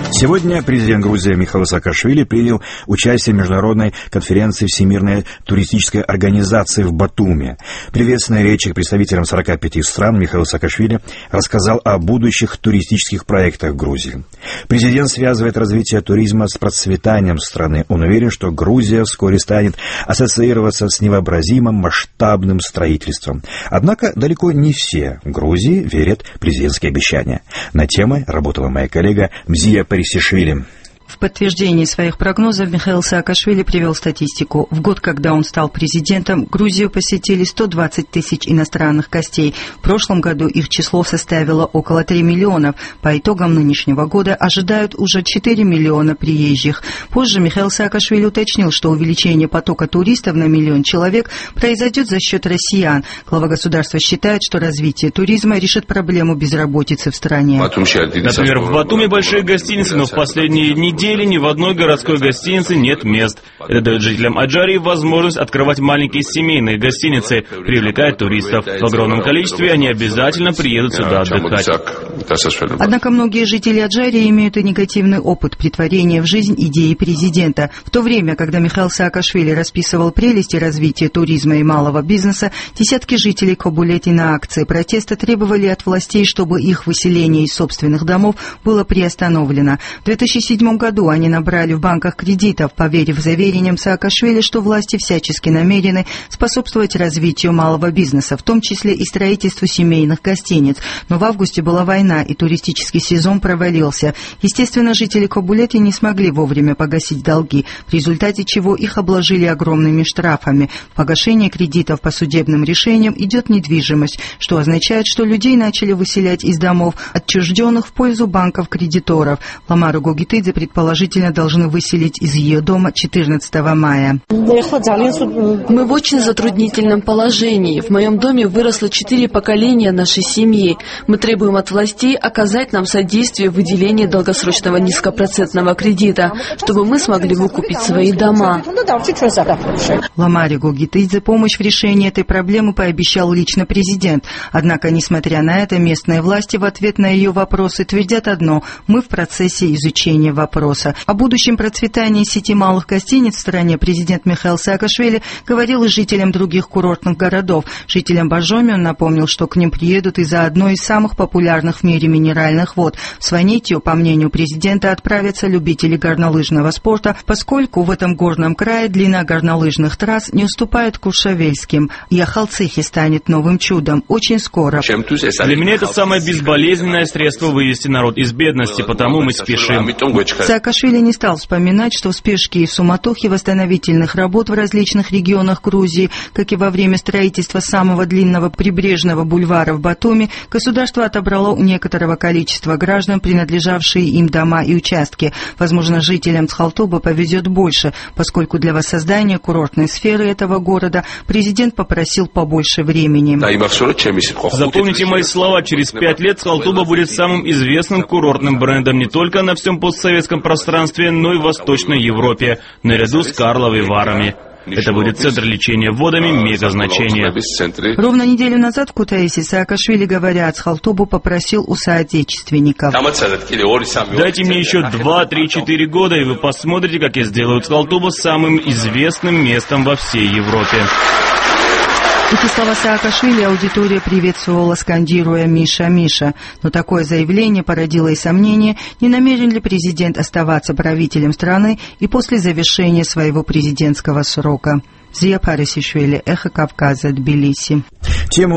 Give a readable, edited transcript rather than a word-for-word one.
Сегодня президент Грузии Михаил Саакашвили принял участие в международной конференции Всемирной туристической организации в Батуми. В приветственной речи к представителям 45 стран Михаил Саакашвили рассказал о будущих туристических проектах Грузии. Президент связывает развитие туризма с процветанием страны. Он уверен, что Грузия вскоре станет ассоциироваться с невообразимым масштабным строительством. Однако далеко не все в Грузии верят в президентские обещания. На темой работала моя коллега Мзия Парисишвили. В подтверждении своих прогнозов Михаил Саакашвили привел статистику. В год, когда он стал президентом, Грузию посетили 120 тысяч иностранных гостей. В прошлом году их число составило около 3 миллионов. По итогам нынешнего года ожидают уже 4 миллиона приезжих. Позже Михаил Саакашвили уточнил, что увеличение потока туристов на 1 миллион человек произойдет за счет россиян. Глава государства считает, что развитие туризма решит проблему безработицы в стране. Например, в Батуми большие гостиницы, но в последние недели ни в одной городской гостинице нет мест. Это дает жителям Аджарии возможность открывать маленькие семейные гостиницы, привлекать туристов. В огромном количестве они обязательно приедут сюда отдыхать. Однако многие жители Аджарии имеют и негативный опыт претворения в жизнь идеи президента. В то время, когда Михаил Саакашвили расписывал прелести развития туризма и малого бизнеса, десятки жителей Кобулети на акции протеста требовали от властей, чтобы их выселение из собственных домов было приостановлено. В 2007 году они набрали в банках кредитов, поверив заверениям Саакашвили, что власти всячески намерены способствовать развитию малого бизнеса, в том числе и строительству семейных гостиниц. Но в августе была война, и туристический сезон провалился. Естественно, жители Кобулети не смогли вовремя погасить долги, в результате чего их обложили огромными штрафами. В погашение кредитов по судебным решениям идет недвижимость, что означает, что людей начали выселять из домов, отчужденных в пользу банков-кредиторов. Ламару Гогитидзе предположительно должны выселить из ее дома 14 мая. Мы в очень затруднительном положении. В моем доме выросло 4 поколения нашей семьи. Мы требуем от властей оказать нам содействие в выделении долгосрочного низкопроцентного кредита, чтобы мы смогли выкупить свои дома. Ламаре Гогитидзе помощь в решении этой проблемы пообещал лично президент. Однако, несмотря на это, местные власти в ответ на ее вопросы твердят одно – мы в процессе изучения вопроса. О будущем процветании сети малых гостиниц в стране президент Михаил Саакашвили говорил и жителям других курортных городов. Жителям Боржоми он напомнил, что к ним приедут из-за одной из самых популярных в мире минеральных вод. В Сванетию, по мнению президента, отправятся любители горнолыжного спорта, поскольку в этом горном крае длина горнолыжных трасс не уступает куршавельским. И Ахалцихи станет новым чудом очень скоро. Для меня это самое безболезненное средство вывести народ из бедности, потому мы спешим. Саакашвили не стал вспоминать, что в спешке и суматохе восстановительных работ в различных регионах Грузии, как и во время строительства самого длинного прибрежного бульвара в Батуми, государство отобрало у некоторого количества граждан принадлежавшие им дома и участки. Возможно, жителям Цхалтоба повезет больше, поскольку для воссоздания курортной сферы этого города президент попросил побольше времени. Запомните мои слова, через 5 лет Цхалтоба будет самым известным курортным брендом не только на всем постсоветском пространстве, но и в Восточной Европе, наряду с Карловой Варами. Это будет центр лечения водами мегазначения. Ровно неделю назад в Кутаиси Саакашвили, говоря о Цхалтобу, попросил у соотечественников: дайте мне еще 2, 3, 4 года, и вы посмотрите, как я сделаю Цхалтобу самым известным местом во всей Европе. Эти слова Саакашвили аудитория приветствовала, скандируя «Миша, Миша». Но такое заявление породило и сомнение, не намерен ли президент оставаться правителем страны и после завершения своего президентского срока. Мзия Парисишвили, Эхо Кавказа, Тбилиси.